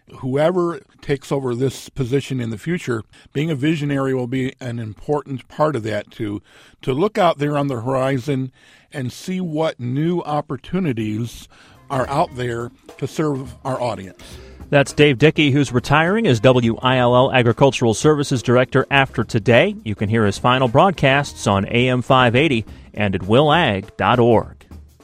whoever takes over this position in the future, being a visionary will be an important part of that, to look out there on the horizon and see what new opportunities are out there to serve our audience. That's Dave Dickey, who's retiring as WILL Agricultural Services Director after today. You can hear his final broadcasts on AM 580 and at willag.org.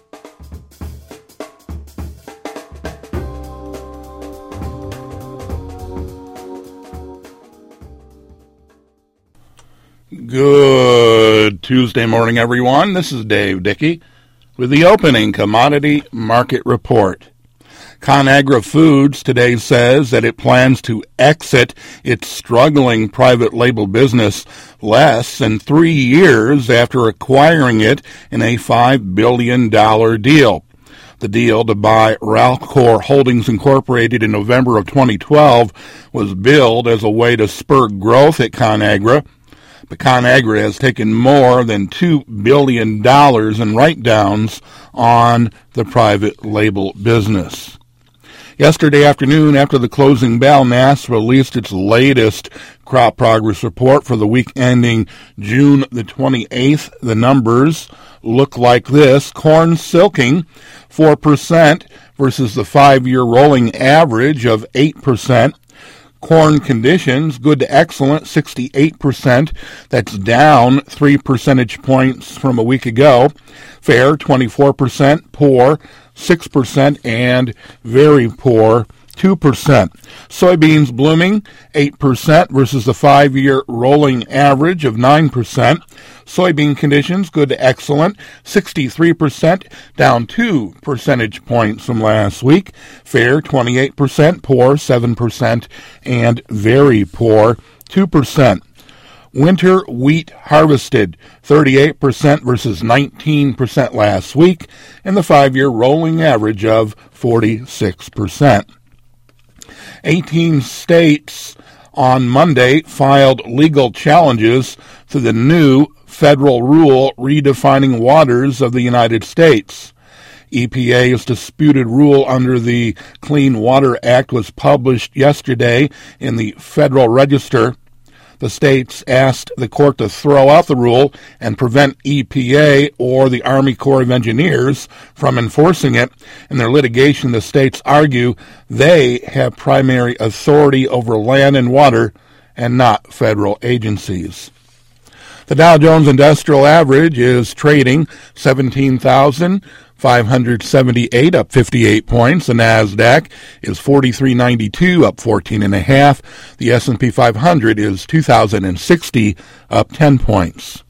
Good Tuesday morning, everyone. This is Dave Dickey with the opening commodity market report. ConAgra Foods today says that it plans to exit its struggling private label business less than 3 years after acquiring it in a $5 billion deal. The deal to buy Ralcor Holdings Incorporated in November of 2012 was billed as a way to spur growth at ConAgra. But ConAgra has taken more than $2 billion in write-downs on the private label business. Yesterday afternoon, after the closing bell, NASS released its latest crop progress report for the week ending June the 28th. The numbers look like this. Corn silking, 4% versus the 5-year rolling average of 8%. Corn conditions, good to excellent, 68%. That's down 3 percentage points from a week ago. Fair, 24%. Poor, 6%. And very poor, 2%. Soybeans blooming, 8% versus the 5-year rolling average of 9%. Soybean conditions, good to excellent, 63%, down 2 percentage points from last week. Fair, 28%, poor, 7%, and very poor, 2%. Winter wheat harvested, 38% versus 19% last week, and the 5-year rolling average of 46%. 18 states on Monday filed legal challenges to the new federal rule redefining waters of the United States. EPA's disputed rule under the Clean Water Act was published yesterday in the Federal Register. The states asked the court to throw out the rule and prevent EPA or the Army Corps of Engineers from enforcing it. In their litigation, the states argue they have primary authority over land and water and not federal agencies. The Dow Jones Industrial Average is trading 17,578, up 58 points. The Nasdaq is 4392, up 14.5. The S&P 500 is 2,060, up 10 points.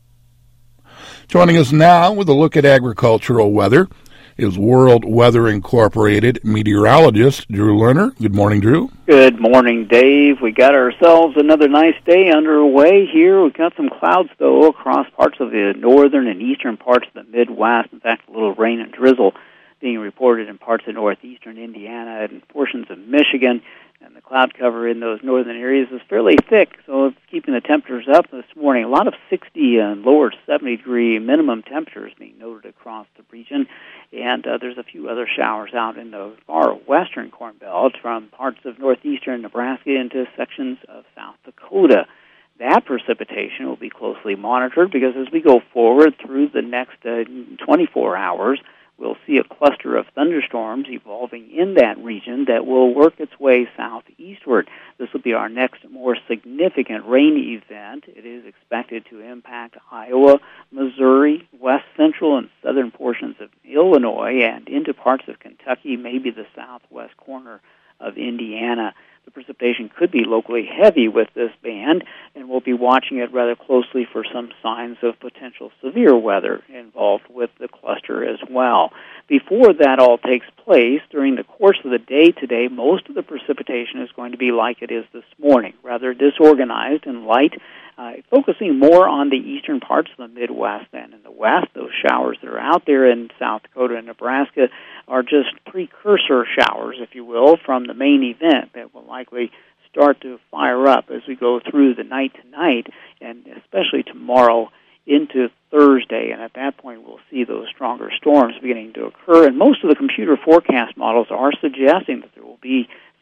Joining us now with a look at agricultural weather is World Weather Incorporated meteorologist Drew Lerner. Good morning, Drew. Good morning, Dave. We got ourselves another nice day underway here. We've got some clouds, though, across parts of the northern and eastern parts of the Midwest. In fact, a little rain and drizzle being reported in parts of northeastern Indiana and portions of Michigan. And the cloud cover in those northern areas is fairly thick, so it's keeping the temperatures up this morning. A lot of 60 and lower 70-degree minimum temperatures being noted across the region. And there's a few other showers out in the far western Corn Belt from parts of northeastern Nebraska into sections of South Dakota. That precipitation will be closely monitored because as we go forward through the next 24 hours, we'll see a cluster of thunderstorms evolving in that region that will work its way southeastward. This will be our next more significant rain event. It is expected to impact Iowa, Missouri, west central and southern portions of Illinois, and into parts of Kentucky, maybe the southwest corner of Indiana. The precipitation could be locally heavy with this band, and we'll be watching it rather closely for some signs of potential severe weather involved with the cluster as well. Before that all takes place, during the course of the day today, most of the precipitation is going to be like it is this morning, rather disorganized and light, focusing more on the eastern parts of the Midwest than in the West. Those showers that are out there in South Dakota and Nebraska are just precursor showers, if you will, from the main event that will likely start to fire up as we go through the night tonight, and especially tomorrow into Thursday. And at that point, we'll see those stronger storms beginning to occur. And most of the computer forecast models are suggesting that there will be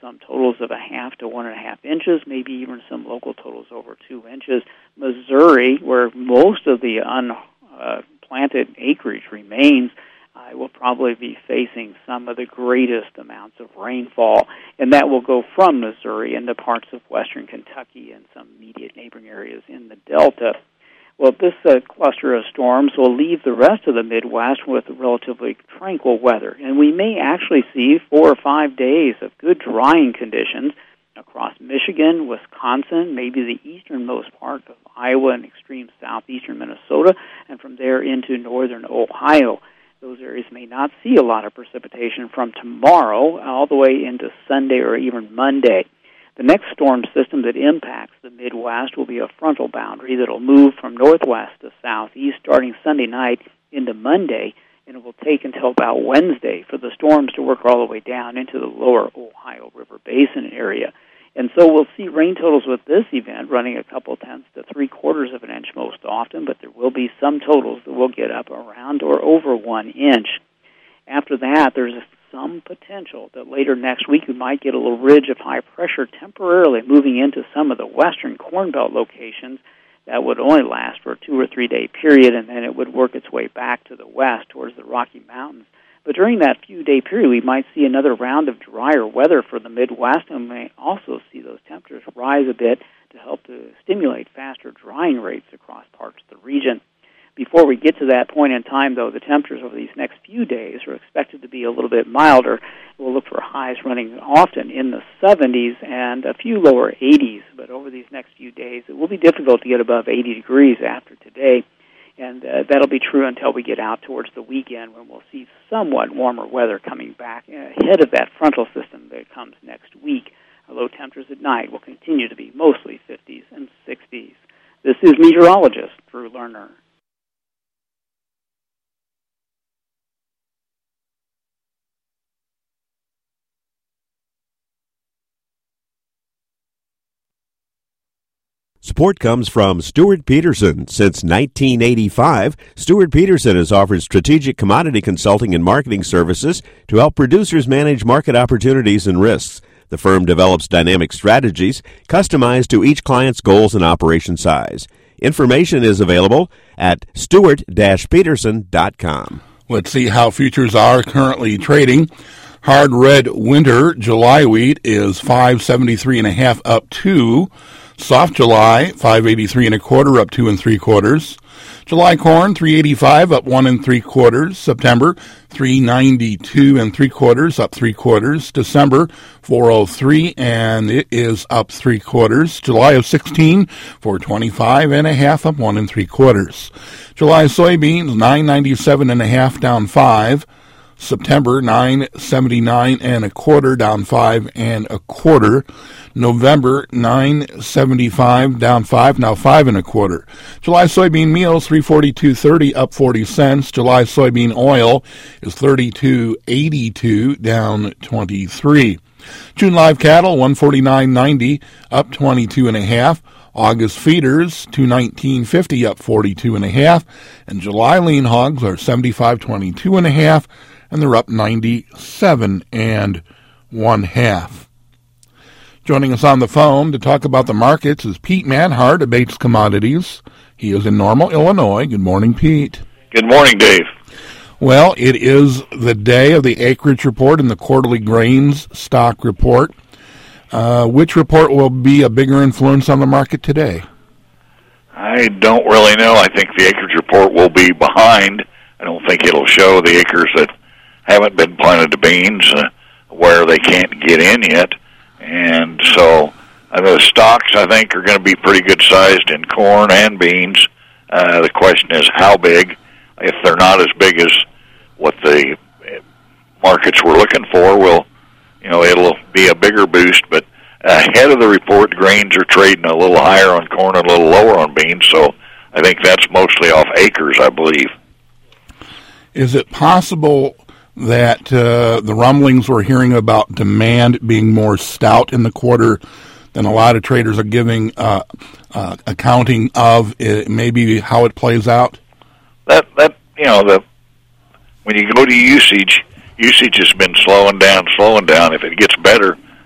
some totals of 0.5 to 1.5 inches, maybe even some local totals over 2 inches. Missouri, where most of the unplanted acreage remains, will probably be facing some of the greatest amounts of rainfall, and that will go from Missouri into parts of western Kentucky and some immediate neighboring areas in the Delta. Well, this cluster of storms will leave the rest of the Midwest with relatively tranquil weather, and we may actually see 4 or 5 days of good drying conditions across Michigan, Wisconsin, maybe the easternmost part of Iowa and extreme southeastern Minnesota, and from there into northern Ohio. Those areas may not see a lot of precipitation from tomorrow all the way into Sunday or even Monday. The next storm system that impacts the Midwest will be a frontal boundary that will move from northwest to southeast starting Sunday night into Monday, and it will take until about Wednesday for the storms to work all the way down into the lower Ohio River Basin area. And so we'll see rain totals with this event running a couple tenths to 3/4 of an inch most often, but there will be some totals that will get up around or over 1 inch. After that, there's some potential that later next week we might get a little ridge of high pressure temporarily moving into some of the western Corn Belt locations. That would only last for a 2 or 3 day period, and then it would work its way back to the west towards the Rocky Mountains. But during that few-day period, we might see another round of drier weather for the Midwest, and we may also see those temperatures rise a bit to help to stimulate faster drying rates across parts of the region. Before we get to that point in time, though, the temperatures over these next few days are expected to be a little bit milder. We'll look for highs running often in the 70s and a few lower 80s, but over these next few days, it will be difficult to get above 80 degrees after today. And that'll be true until we get out towards the weekend when we'll see somewhat warmer weather coming back ahead of that frontal system that comes next week. Our low temperatures at night will continue to be mostly 50s and 60s. This is meteorologist Drew Lerner. Support comes from Stuart Peterson. Since 1985, Stuart Peterson has offered strategic commodity consulting and marketing services to help producers manage market opportunities and risks. The firm develops dynamic strategies customized to each client's goals and operation size. Information is available at stuart-peterson.com. Let's see how futures are currently trading. Hard red winter July wheat is 573.5 up 2. Soft July, 583 1/4, up 2 3/4. July corn, 385, up 1 3/4. September, 392 3/4, up 3/4. December, 403, and it is up 3/4. July of 16, 425.5, up 1 3/4. July soybeans, 997.5, down 5. September, 979 1/4, down 5 1/4. November, 975, down 5, now 5 1/4. July soybean meal, 342.30, up 40 cents. July soybean oil is 32.82, down 23. June live cattle, 149.90, up 22.5. August feeders, 219.50, up 42.5. And July lean hogs are 75.22.5. And they're up 97 1/2. Joining us on the phone to talk about the markets is Pete Manhart of Bates Commodities. He is in Normal, Illinois. Good morning, Pete. Good morning, Dave. Well, it is the day of the acreage report and the quarterly grains stock report. Which report will be a bigger influence on the market today? I don't really know. I think the acreage report will be behind. I don't think it'll show the acres that haven't been planted to beans where they can't get in yet. And so the stocks, I think, are going to be pretty good sized in corn and beans. The question is how big. If they're not as big as what the markets were looking for, it'll be a bigger boost. But ahead of the report, grains are trading a little higher on corn and a little lower on beans. So I think that's mostly off acres, I believe. Is it possible that the rumblings we're hearing about demand being more stout in the quarter than a lot of traders are giving accounting of, maybe how it plays out? When you go to usage has been slowing down. If it gets better,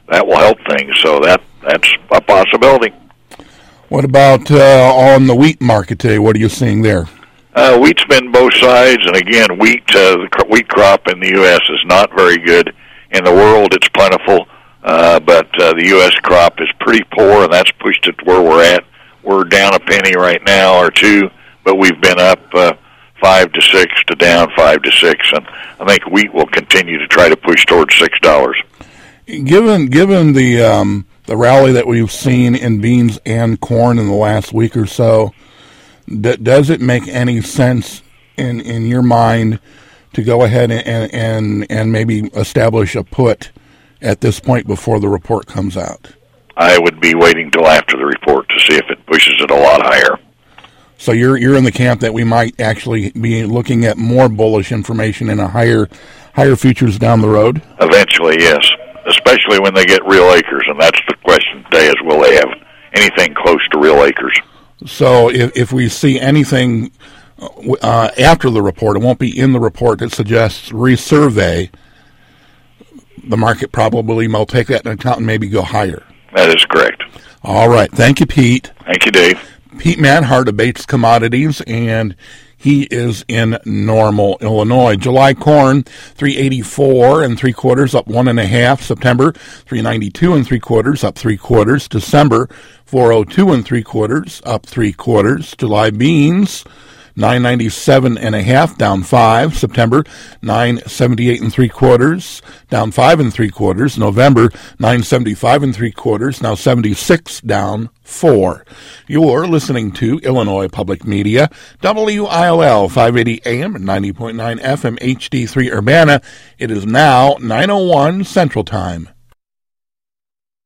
that will help things. So that's a possibility. What about on the wheat market today? What are you seeing there? Wheat's been both sides, and again, the wheat crop in the U.S. is not very good. In the world, it's plentiful, but the U.S. crop is pretty poor, and that's pushed it to where we're at. We're down a penny right now or two, but we've been up 5 to 6 to down 5 to 6, and I think wheat will continue to try to push towards $6. Given the rally that we've seen in beans and corn in the last week or so, does it make any sense in your mind to go ahead and maybe establish a put at this point before the report comes out? I would be waiting till after the report to see if it pushes it a lot higher. So you're in the camp that we might actually be looking at more bullish information and a higher futures down the road? Eventually, yes, especially when they get real acres, and that's the question today is, will they have anything close to real acres? So if we see anything after the report, it won't be in the report that suggests resurvey, the market probably will take that into account and maybe go higher. That is correct. All right. Thank you, Pete. Thank you, Dave. Pete Manhart of Bates Commodities, and he is in Normal, Illinois. July corn, 384 3/4, up 1.5. September, 392 3/4, up 3/4. December, 402 3/4, up 3/4. July beans, 997.5, down 5. September, 978 3/4, down 5 3/4. November, 975 3/4, now 76, down 4. You're listening to Illinois Public Media, WILL 580 AM and 90.9 FM HD3 Urbana. It is now 9:01 Central Time.